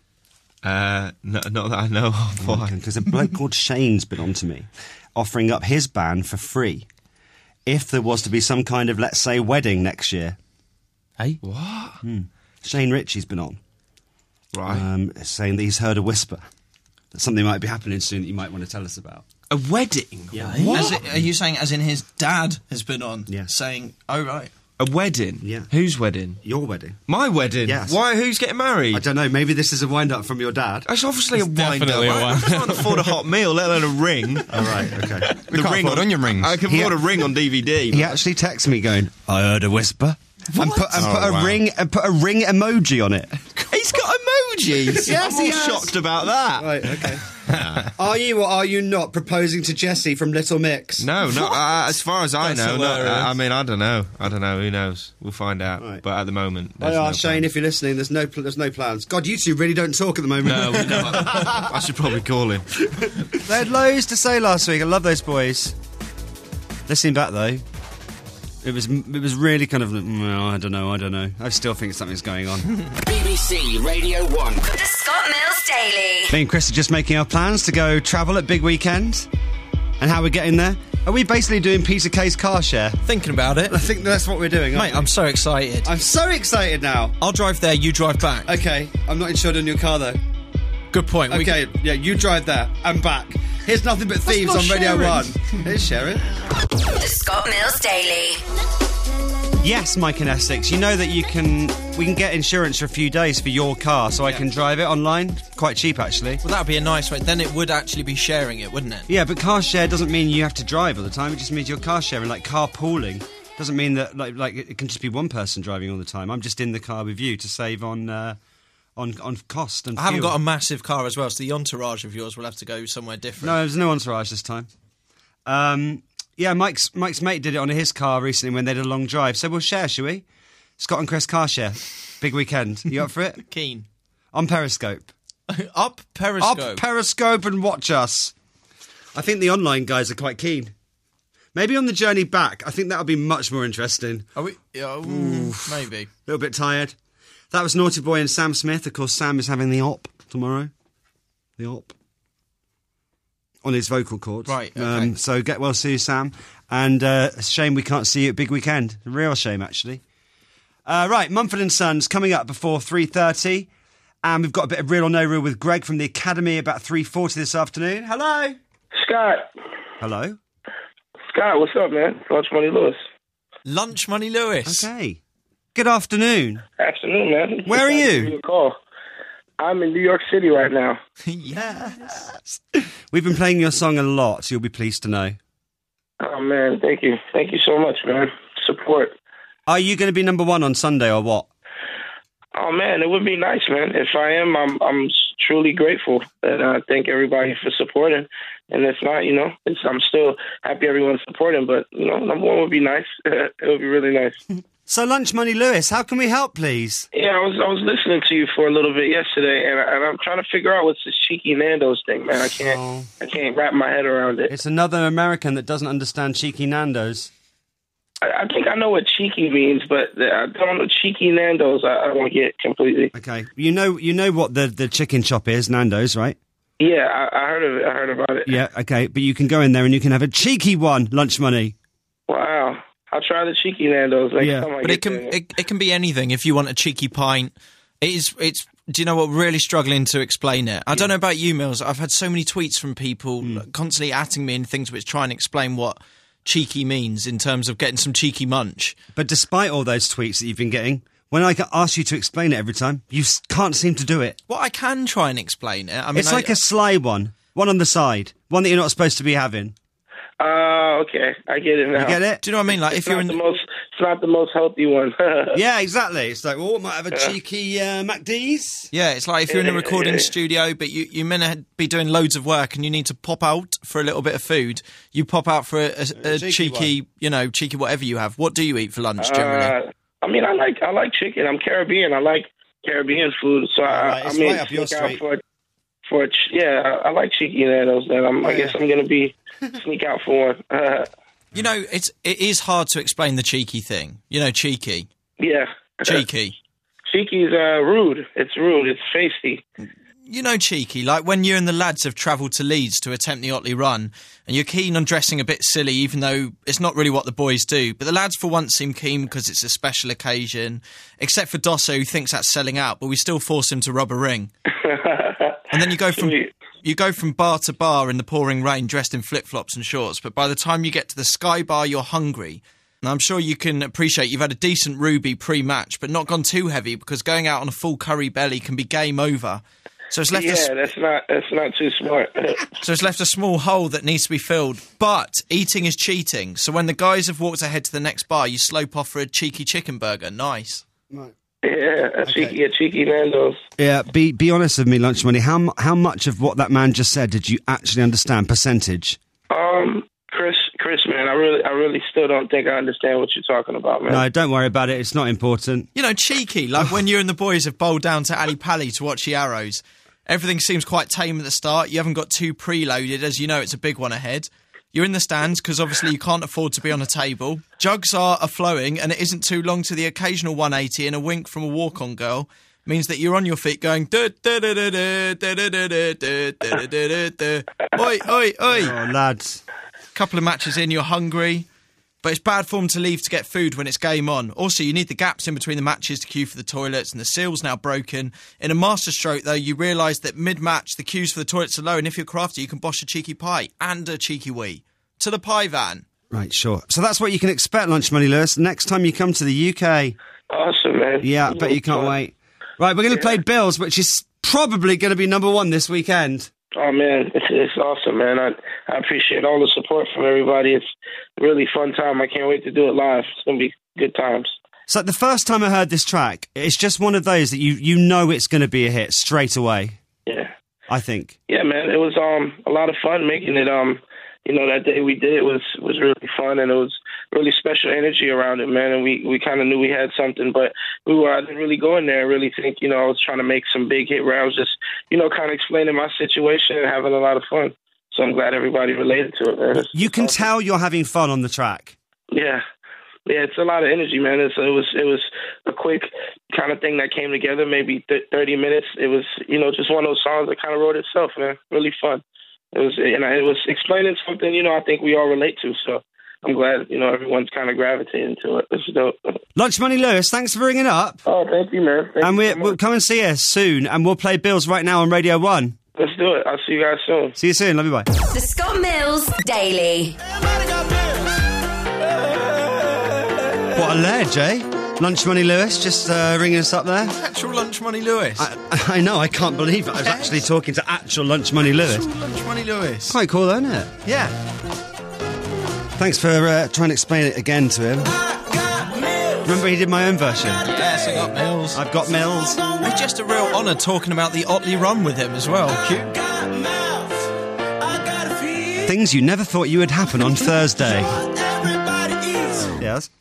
Uh, no, not that I know of. Why? Because a bloke called Shane's been on to me, offering up his band for free if there was to be some kind of, let's say, wedding next year. Hey? What? Hmm. Shane Ritchie's been on. Right. Um, saying that he's heard a whisper that something might be happening soon that you might want to tell us about. A wedding? Yeah. As it, are you saying as in his dad has been on? Yeah. Saying, oh, right. A wedding? Yeah. Whose wedding? Your wedding. My wedding? Yes. Why? Who's getting married? I don't know. Maybe this is a wind-up from your dad. It's obviously a wind-up. definitely a I wind-up. can't afford a hot meal, let alone a ring. All right, okay. The can't afford onion rings. I can He- afford a ring on D V D. He actually texted me going, I heard a whisper. And put, and Oh, put a wow. ring and put a ring emoji on it. He's got emojis. Yes, I'm he all has. shocked about that. Right, okay. Are you or are you not proposing to Jessie from Little Mix? No, no. Uh, as far as I That's know, not, hilarious. uh, I mean, I don't know. I don't know. Who knows? We'll find out. Right. But at the moment, I there's no are Shane, plan. if you're listening, there's no pl- there's no plans. God, you two really don't talk at the moment. No, we don't. I should probably call him. They had loads to say last week. I love those boys. Listening back though, it was it was really kind of well, I don't know, I don't know. I still think something's going on. B B C Radio one. The Scott Mills Daily. Me and Chris are just making our plans to go travel at Big Weekend, and how we're getting there. Are we basically doing Peter Kay's car share? Thinking about it. I think that's what we're doing. aren't Mate, I'm so excited. we? I'm so excited now. I'll drive there, you drive back. Okay, I'm not insured on your car though. Good point. We Okay, yeah, you drive there and back. Here's Nothing But Thieves not on Radio sharing. one. Here's Sharon. The Scott Mills Daily. Yes, Mike and Essex, you know that you can we can get insurance for a few days for your car, so I can drive it online. Quite cheap, actually. Well, that would be a nice way. Then it would actually be sharing it, wouldn't it? Yeah, but car share doesn't mean you have to drive all the time. It just means you're car sharing, like carpooling. Doesn't mean that like like it can just be one person driving all the time. I'm just in the car with you to save on uh, on on cost and I haven't fuel. got a massive car as well, so the entourage of yours will have to go somewhere different. No, there's no entourage this time. Um, yeah, Mike's Mike's mate did it on his car recently when they did a long drive. So we'll share, shall we? Scott and Chris car share. Big weekend. You up for it? Keen. On Periscope. Up Periscope. Up Periscope and watch us. I think the online guys are quite keen. Maybe on the journey back, I think that'll be much more interesting. Are we? Yeah, ooh, maybe. A little bit tired. That was Naughty Boy and Sam Smith. Of course, Sam is having the op tomorrow. The op. On his vocal cords. Right, okay. Um, so get well soon, Sam. And uh, it's a shame we can't see you at Big Weekend. A real shame, actually. Uh, right, Mumford and Sons coming up before three thirty. And we've got a bit of Real or No Real with Greg from the Academy about three forty this afternoon. Hello. Scott. Hello. Scott, what's up, man? Lunch Money Lewis. Lunch Money Lewis. Okay. Good afternoon. Afternoon, man. Where are Just you? wanted to give a call. I'm in New York City right now. Yes. We've been playing your song a lot, so you'll be pleased to know. Oh, man, thank you. Thank you so much, man. Support. Are you going to be number one on Sunday or what? Oh, man, it would be nice, man. If I am, I'm I'm truly grateful. And I thank everybody for supporting. And if not, you know, it's, I'm still happy everyone's supporting. But, you know, number one would be nice. It would be really nice. So, Lunch Money Lewis, how can we help, please? Yeah, I was I was listening to you for a little bit yesterday, and, I, and I'm trying to figure out what's this cheeky Nando's thing, man. I can't Oh. I can't wrap my head around it. It's another American that doesn't understand cheeky Nando's. I, I think I know what cheeky means, but I don't know cheeky Nando's. I, I don't get completely. Okay, you know, you know what the, the chicken shop is, Nando's, right? Yeah, I, I heard of it. I heard about it. Yeah, okay, but you can go in there and you can have a cheeky one, Lunch Money. Wow. I'll try the cheeky Nando's next Yeah. time I But get it can there. it, it can be anything. If you want a cheeky pint, it is. It's. Do you know what? Really struggling to explain it. I don't know about you, Mills. I've had so many tweets from people constantly atting me in things which try and explain what cheeky means in terms of getting some cheeky munch. But despite all those tweets that you've been getting, when I ask you to explain it every time, you s- can't seem to do it. Well, I can try and explain it. I mean, It's I- like a sly one, one on the side, one that you're not supposed to be having. Uh, okay, I get it now. You get it? Do you know what I mean? Like It's if you're not in the most, it's not the most healthy one. Yeah, exactly. It's like, oh, I might have a cheeky uh, MacD's. Yeah, it's like if you're in a recording studio, but you, you're meant to be doing loads of work and you need to pop out for a little bit of food. You pop out for a, a, a cheeky cheeky, you know, cheeky whatever you have. What do you eat for lunch generally? Uh, I mean, I like I like chicken. I'm Caribbean. I like Caribbean food. So I, right, I it's mean, right up your sneak out street. for for a ch- yeah, I, I like cheeky Nando's. Then I'm, I Yeah. guess I'm gonna be sneak out for one. Uh, You know, it's it is hard to explain the cheeky thing. You know, cheeky, yeah, cheeky. Cheeky's uh, rude. It's rude. It's feisty. You know, cheeky, like when you and the lads have travelled to Leeds to attempt the Otley Run, and you're keen on dressing a bit silly, even though it's not really what the boys do. But the lads, for once, seem keen because it's a special occasion. Except for Dosso, who thinks that's selling out, but we still force him to rub a ring. And then you go from you go from bar to bar in the pouring rain, dressed in flip flops and shorts. But by the time you get to the Sky Bar, you're hungry. Now, I'm sure you can appreciate you've had a decent Ruby pre-match, but not gone too heavy, because going out on a full curry belly can be game over. So it's left yeah, a, s- that's not that's not too smart. so it's left a small hole that needs to be filled. But eating is cheating. So when the guys have walked ahead to the next bar, you slope off for a cheeky chicken burger. Nice. Yeah, a cheeky, a cheeky Nando's. Yeah, be be honest with me, Lunch Money. How mu- how much of what that man just said did you actually understand? Percentage? Um, Chris, Chris, man, I really, I really still don't think I understand what you're talking about, man. No, don't worry about it. It's not important. You know, cheeky, like when you and the boys have bowled down to Ali Pali to watch the Arrows. Everything seems quite tame at the start. You haven't got too preloaded, as you know it's a big one ahead. You're in the stands because obviously you can't afford to be on a table. Jugs are a flowing, and it isn't too long to the occasional one eighty, and a wink from a walk-on girl means that you're on your feet going da da da da da da da da da da da da da. Oi, oi, oi. Oh, lads. Couple of matches in, you're hungry. But it's bad form to leave to get food when it's game on. Also, you need the gaps in between the matches to queue for the toilets, and the seal's now broken. In a masterstroke, though, you realise that mid-match, the queues for the toilets are low, and if you're crafty, you can bosh a cheeky pie and a cheeky wee. To the pie van. Right, sure. So that's what you can expect, Lunch Money Lewis, next time you come to the U K. Awesome, man. Yeah, I bet you can't wait. Right, we're going to Yeah. play Bills, which is probably going to be number one this weekend. Oh man, it's, it's awesome, man. I I appreciate all the support from everybody. It's a really fun time. I can't wait to do it live. It's gonna be good times. So the first time I heard this track, it's just one of those that you, you know it's going to be a hit straight away. Yeah, I think. yeah, man. It was um a lot of fun making it. Um, you know, that day we did it was was really fun, and it was really special energy around it, man. And we we kind of knew we had something, but we were I didn't really go in there and really think. You know, I was trying to make some big hit rounds, just you know, kind of explaining my situation and having a lot of fun. So I'm glad everybody related to it, man. It's, You can tell you're having fun on the track. Yeah, yeah, it's a lot of energy, man. It's, it was it was a quick kind of thing that came together, maybe th- thirty minutes. It was, you know, just one of those songs that kind of wrote itself, man. Really fun. It was, and I, it was explaining something, you know, I think we all relate to. So I'm glad, you know, everyone's kind of gravitating to it. It's dope. Lunch Money Lewis, thanks for bringing it up. Oh, thank you, man. Thank and you we're, so much. we'll come and see us soon, and we'll play Bills right now on Radio one. Let's do it. I'll see you guys soon. See you soon. Love you, bye. The Scott Mills Daily. What a ledge, eh? Lunch Money Lewis just uh, ringing us up there. Actual Lunch Money Lewis. I, I know, I can't believe it. I was actually talking to actual Lunch Money Lewis. Actual Lunch Money Lewis. Quite cool, isn't it? Yeah. Thanks for uh, trying to explain it again to him. Remember, he did my own version. Yes, I got Mills. I've got Mills. It's just a real honour talking about the Otley Run with him as well. Cute. Things you never thought you would happen on Thursday. Yes.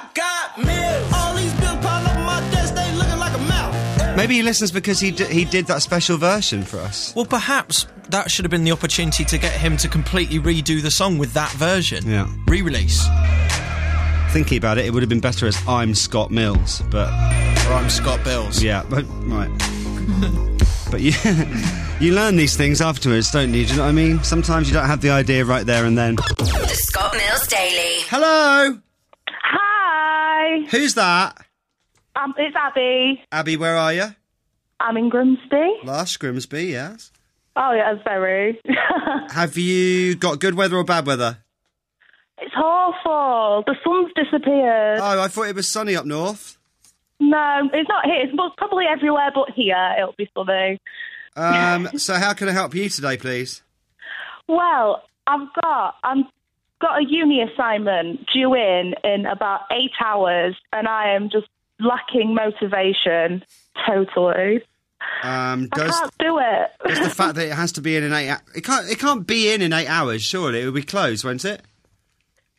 Maybe he listens because he d- he did that special version for us. Well, perhaps that should have been the opportunity to get him to completely redo the song with that version. Yeah. Re-release. Thinking about it, it would have been better as I'm Scott Mills, but... Or I'm Scott Bills. Yeah, but... Right. But you, you learn these things afterwards, don't you? Do you know what I mean? Sometimes you don't have the idea right there and then. The Scott Mills Daily. Hello! Hi. Who's that? Um, it's Abby. Abby, where are you? I'm in Grimsby. Lush, Grimsby, yes. Oh, yeah, it's very. Have you got good weather or bad weather? It's awful. The sun's disappeared. Oh, I thought it was sunny up north. No, it's not here. It's mo- probably everywhere but here. It'll be sunny. Um, so how can I help you today, please? Well, I've got I've got a uni assignment due in in about eight hours, and I am just lacking motivation totally. Um, I does, can't do it. does the fact that it has to be in an eight... It can't, it can't be in in eight hours, surely. It will be closed, won't it?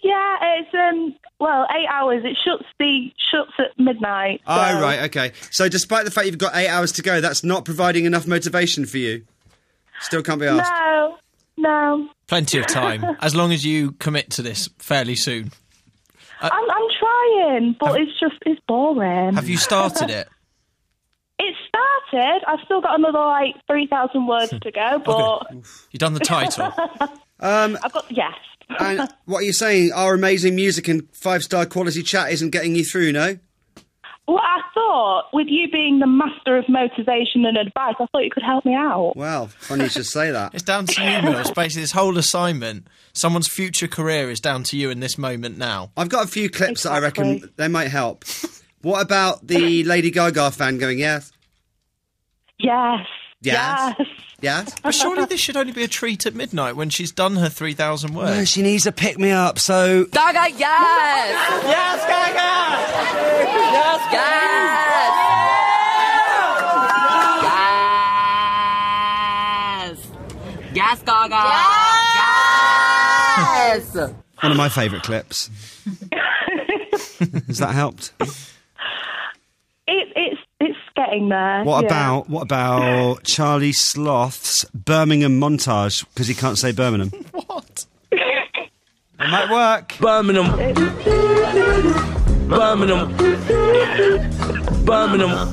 Yeah, it's um well eight hours. It shuts the shuts at midnight. So. Oh, right, okay. So despite the fact you've got eight hours to go, that's not providing enough motivation for you? Still can't be asked? No, no. Plenty of time, as long as you commit to this fairly soon. I'm, I'm trying, but have, it's just, it's boring. Have you started it? It started. I've still got another, like, three thousand words to go, but... Okay. You've done the title. um, I've got, yes. And what are you saying? Our amazing music and five-star quality chat isn't getting you through, no? Well, I thought, with you being the master of motivation and advice, I thought you could help me out. Well, funny you should say that. It's down to you, Mills. Basically, this whole assignment, someone's future career is down to you in this moment now. I've got a few clips exactly. that I reckon they might help. What about the Lady Gaga fan going, yes? Yes. Yes. Yes. Yes. But surely this should only be a treat at midnight when she's done her three thousand words. No, she needs a pick-me-up, so... Gaga, yes! Yes, Gaga! Yes, yes! Yes! Yes, Gaga! Yes! One of my favourite clips. Has that helped? It, it's it's getting there. What yeah. about what about Charlie Sloth's Birmingham montage? Because he can't say Birmingham. What? It might work. Birmingham. Birmingham. Birmingham.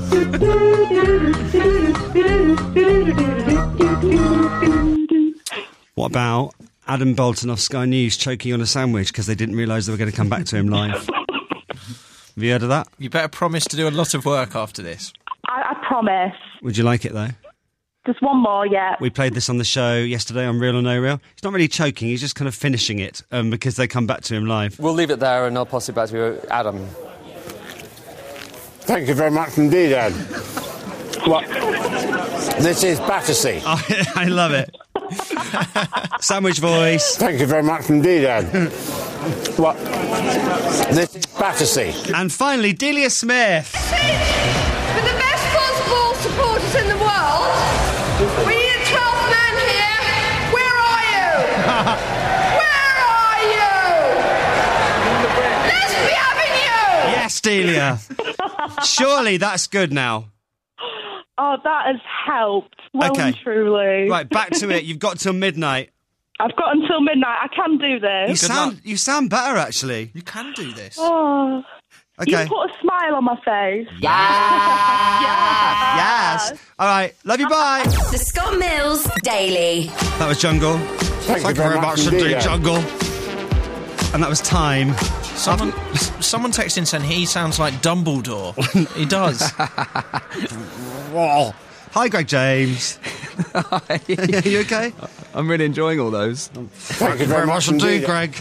What about Adam Bolton off Sky News choking on a sandwich because they didn't realise they were going to come back to him live? Have you heard of that? You better promise to do a lot of work after this. I, I promise. Would you like it, though? Just one more, yeah. We played this on the show yesterday on Real or No Real. He's not really choking, he's just kind of finishing it um, because they come back to him live. We'll leave it there and I'll pass it back to Adam. Thank you very much indeed, Ed. What? This is Battersea. I, I love it. Sandwich voice. Thank you very much indeed, Ed. What? This is Battersea. And finally, Delia Smith. For the best possible supporters in the world, we need a twelfth man here. Where are you? Where are you? Let's be having you! Yes, Delia. Surely that's good now. Oh, that has helped. Well okay. and truly. Right, back to it. You've got till midnight. I've got until midnight. I can do this. You sound, you sound better, actually. You can do this. Oh. Okay. You put a smile on my face. Yes. Yes. Yes. All right. Love you. Bye. The Scott Mills Daily. That was Jungle. Thank, Thank you very much indeed, yeah. Jungle. And that was Time. Someone, someone texted in saying he sounds like Dumbledore. He does. Whoa. Hi, Greg James. Hi. Are you okay? I'm really enjoying all those. Thank, Thank you very much indeed, Greg.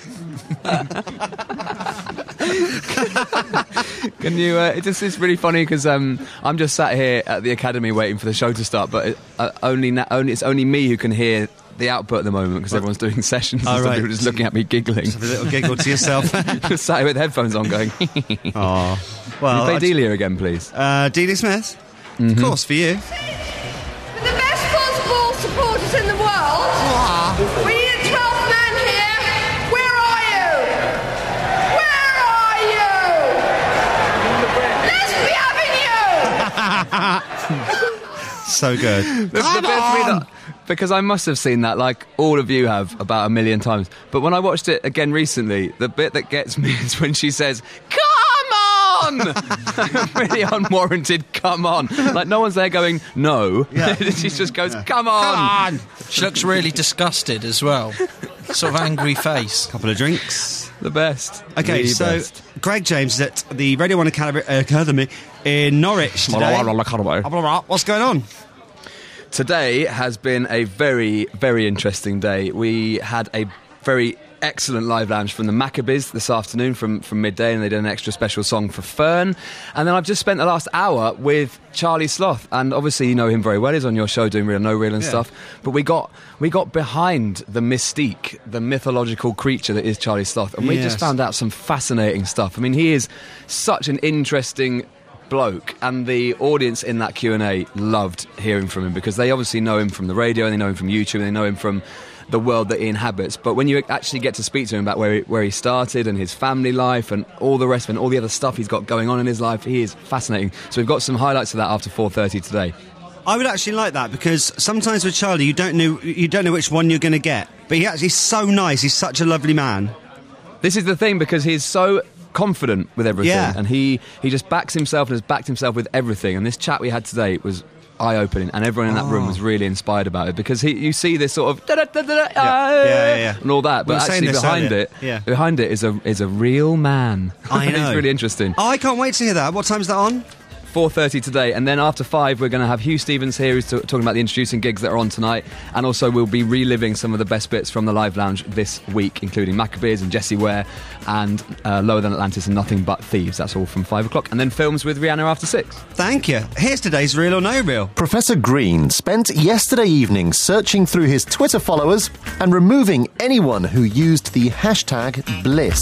Can you? Uh, it just it's really funny because um, I'm just sat here at the academy waiting for the show to start, but it, uh, only na- only it's only me who can hear the output at the moment because everyone's doing sessions and oh, stuff. right. People are just looking at me giggling. Just have a little giggle to yourself. Just sat here with headphones on, going. Oh, well. Can you play I'd... Delia again, please? Uh, Delia Smith. Mm-hmm. Of course, for you. For the best possible supporters in the world, we need a twelfth man here. Where are you? Where are you? Let's be having you! So good. The, Come the bit for me on! that, because I must have seen that, like all of you have, about a million times. But when I watched it again recently, the bit that gets me is when she says, "Come on!" Really unwarranted, come on. Like no one's there going, no. Yeah. She just goes, Yeah. come on! Come on! She looks really disgusted as well. Sort of angry face. Couple of drinks. The best. Okay, The so best. Greg James is at the Radio one Academy, Academy in Norwich today. What's going on? Today has been a very, very interesting day. We had a very excellent live lounge from the Maccabees this afternoon from, from midday, and they did an extra special song for Fern. And then I've just spent the last hour with Charlie Sloth, and obviously you know him very well. He's on your show doing Real No Real and Yeah. stuff. But we got we got behind the mystique, the mythological creature that is Charlie Sloth, and we Yes. just found out some fascinating stuff. I mean, he is such an interesting bloke, and the audience in that Q and A loved hearing from him because they obviously know him from the radio and they know him from YouTube and they know him from the world that he inhabits. But when you actually get to speak to him about where he, where he started and his family life and all the rest of it and all the other stuff he's got going on in his life, he is fascinating. So we've got some highlights of that after four thirty today. I would actually like that, because sometimes with Charlie you don't know you don't know which one you're going to get. But he actually he's so nice. He's such a lovely man. This is the thing, because he's so confident with everything, Yeah. and he, he just backs himself and has backed himself with everything. And this chat we had today was eye-opening, and everyone in that room Oh. was really inspired about it, because he, you see this sort of da-da-da-da-da, Yeah. Yeah, yeah, yeah. and all that, We but were saying actually this behind earlier. it, Yeah. behind it is a is a real man. I know. It's really interesting. Oh, I can't wait to hear that. What time's that on? four thirty today, and then after five we're going to have Hugh Stevens here, who's t- talking about the introducing gigs that are on tonight, and also we'll be reliving some of the best bits from the Live Lounge this week, including Maccabees and Jessie Ware and uh, Lower Than Atlantis and Nothing But Thieves. That's all from five o'clock, and then films with Rihanna after six. Thank you. Here's today's Real or No Real. Professor Green spent yesterday evening searching through his Twitter followers and removing anyone who used the hashtag Bliss.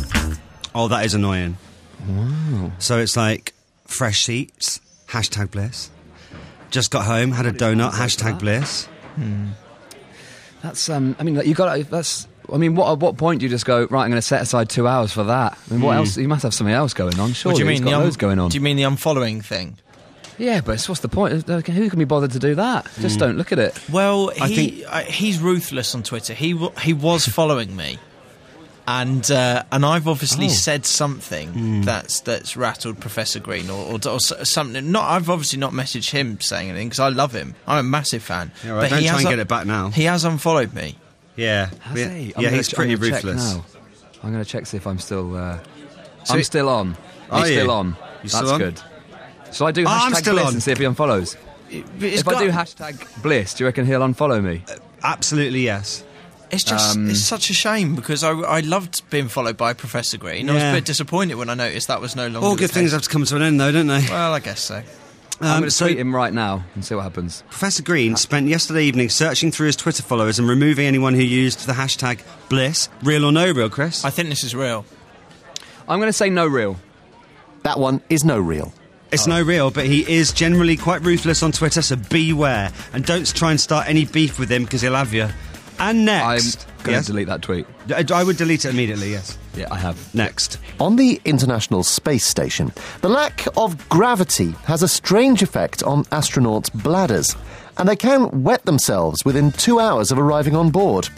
Oh, that is annoying. Wow. So it's like fresh sheets, hashtag Bliss. Just got home, had a donut, hashtag Bliss. Hmm. That's um. I mean, you got. That's. I mean, what at what point do you just go, right? I'm going to set aside two hours for that. I mean, what Hmm. else? You must have something else going on. Surely, what do you he's mean? got The un- loads going on. Do you mean the unfollowing thing? Yeah, but it's- what's the point? Who can be bothered to do that? Just Mm. don't look at it. Well, I he think- uh, he's ruthless on Twitter. He w- he was following me, and uh, and I've obviously Oh. said something Hmm. that's that's rattled Professor Green, or, or, or s- something. Not I've obviously not messaged him saying anything because I love him. I'm a massive fan. Yeah, right. Don't he try has and un- get it back now. He has unfollowed me. Yeah. Has yeah, he? yeah I'm gonna he's ch- pretty I'm gonna check ruthless. now. I'm going to check see if I'm still. Uh, So- I'm still on. Are He's you? still on. You That's still on? good. Shall I do Oh, hashtag I'm still Bliss on. and see if he unfollows? It's If I got- do hashtag Bliss, do you reckon he'll unfollow me? Absolutely yes. It's just Um, it's such a shame because I, I loved being followed by Professor Green. I was Yeah. a bit disappointed when I noticed that was no longer. All the good things case. have to come to an end, though, don't they? Well, I guess so. I'm Um, going to so- tweet him right now and see what happens. Professor Green spent yesterday evening searching through his Twitter followers and removing anyone who used the hashtag Bliss. Real or no real, Chris? I think this is real. I'm going to say no real. That one is no real. It's no real, but he is generally quite ruthless on Twitter, so beware. And don't try and start any beef with him because he'll have you. And next... I'm going Yes? to delete that tweet. I I would delete it immediately, yes. Yeah, I have. Next. On the International Space Station, the lack of gravity has a strange effect on astronauts' bladders, and they can wet themselves within two hours of arriving on board.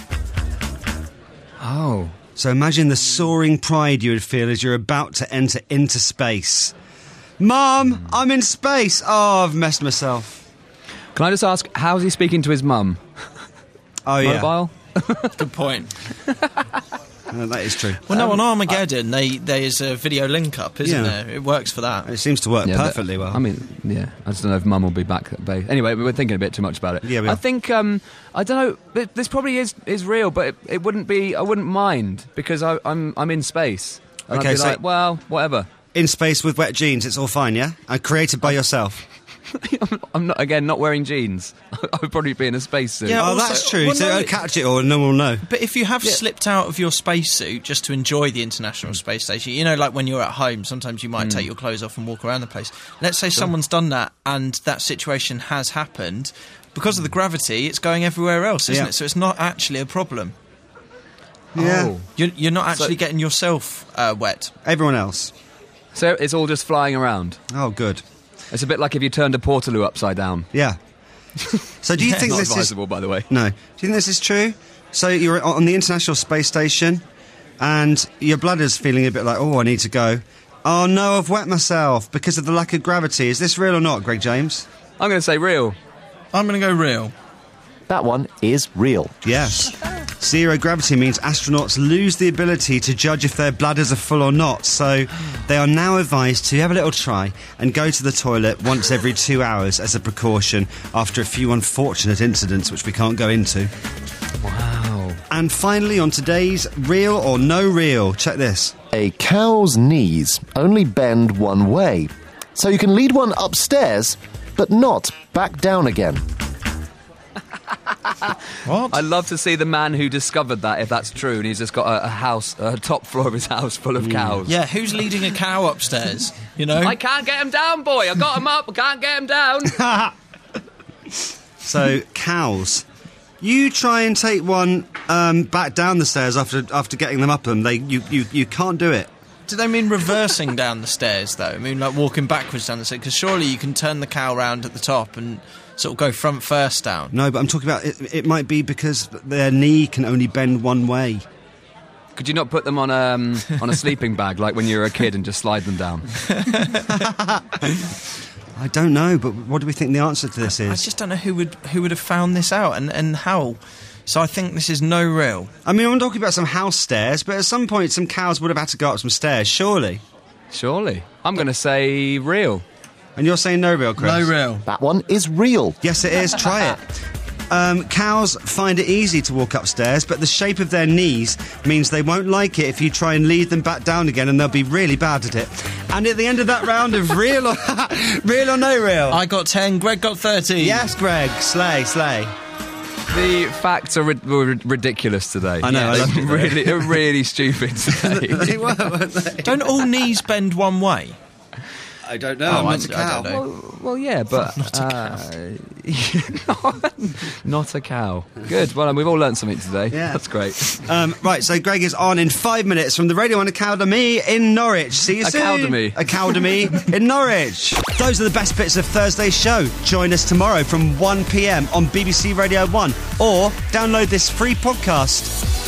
Oh. So imagine the soaring pride you would feel as you're about to enter into space. Mum, I'm in space. Oh, I've messed myself. Can I just ask, how's he speaking to his mum? Oh, yeah. Mobile? Good point. Uh, that is true. Well, no, on Armageddon, they there's a video link up, isn't Yeah. there? It works for that. It seems to work Yeah, but- perfectly well. I mean, yeah. I just don't know if mum will be back at bay. Anyway, we're thinking a bit too much about it. Yeah, we I are. think, um, I don't know, th- this probably is, is real, but it, it wouldn't be, I wouldn't mind, because I, I'm, I'm in space. And Okay, I'd be so- like, well, whatever. In space with wet jeans, it's all fine, yeah? And created by yourself. I'm not, again, not wearing jeans. I would probably be in a spacesuit. Yeah, oh, also- that's true. well, so no, don't catch it or no one will know. But if you have slipped out of your spacesuit just to enjoy the International Space Station, you know, like when you're at home, sometimes you might Mm. take your clothes off and walk around the place. Let's say someone's done that and that situation has happened. Because of the gravity, it's going everywhere else, isn't Yeah. it? So it's not actually a problem. Yeah. Oh. You're, you're not actually So- getting yourself uh, wet. Everyone else. So it's all just flying around. Oh, good. It's a bit like if you turned a Portaloo upside down. Yeah. So do you think Not this advisable, by the way. is... No. Do you think this is true? So you're on the International Space Station and your bladder's feeling a bit like, oh, I need to go. Oh, no, I've wet myself because of the lack of gravity. Is this real or not, Greg James? I'm going to say real. I'm going to go real. That one is real. Yes. Zero gravity means astronauts lose the ability to judge if their bladders are full or not, so they are now advised to have a little try and go to the toilet once every two hours as a precaution after a few unfortunate incidents which we can't go into. Wow. And finally, on today's Real or No Real, check this. A cow's knees only bend one way, so you can lead one upstairs, but not back down again. What? I'd love to see the man who discovered that, if that's true, and he's just got a, a house, a top floor of his house full of cows. Yeah, who's leading a cow upstairs? You know? I can't get him down, boy. I got him up. I can't get him down. So, cows. You try and take one um, back down the stairs after after getting them up them. They you, you, you can't do it. Do they mean reversing down the stairs, though? I mean, like walking backwards down the stairs? Because surely you can turn the cow round at the top and sort of go front first down. No, but I'm talking about it, it might be because their knee can only bend one way. Could you not put them on um, on a sleeping bag like when you were a kid and just slide them down? I don't know, but what do we think the answer to this I, is? I just don't know who would who would have found this out and, and how. So I think this is no real. I mean, I'm talking about some house stairs, but at some point some cows would have had to go up some stairs, surely. Surely. I'm going to say real. And you're saying no real, Chris? No real. That one is real. Yes, it is. Try it. Um, cows find it easy to walk upstairs, but the shape of their knees means they won't like it if you try and lead them back down again, and they'll be really bad at it. And at the end of that round of real or, real or no real... I got ten, Greg got thirteen. Yes, Greg. Slay, slay. The facts are ri- were ridiculous today. I know, Yeah, I love they it, were really, they were really stupid today. They were, weren't they? Don't all knees bend one way? I don't know. Oh, I'm I, not a cow. I don't know. Well, well, yeah, but Not a uh, not a cow. Good. Well, we've all learned something today. Yeah. That's great. Um, right, so Greg is on in five minutes from the Radio one Academy in Norwich. See you soon. Academy. Academy in Norwich. Those are the best bits of Thursday's show. Join us tomorrow from one p m on B B C Radio one or download this free podcast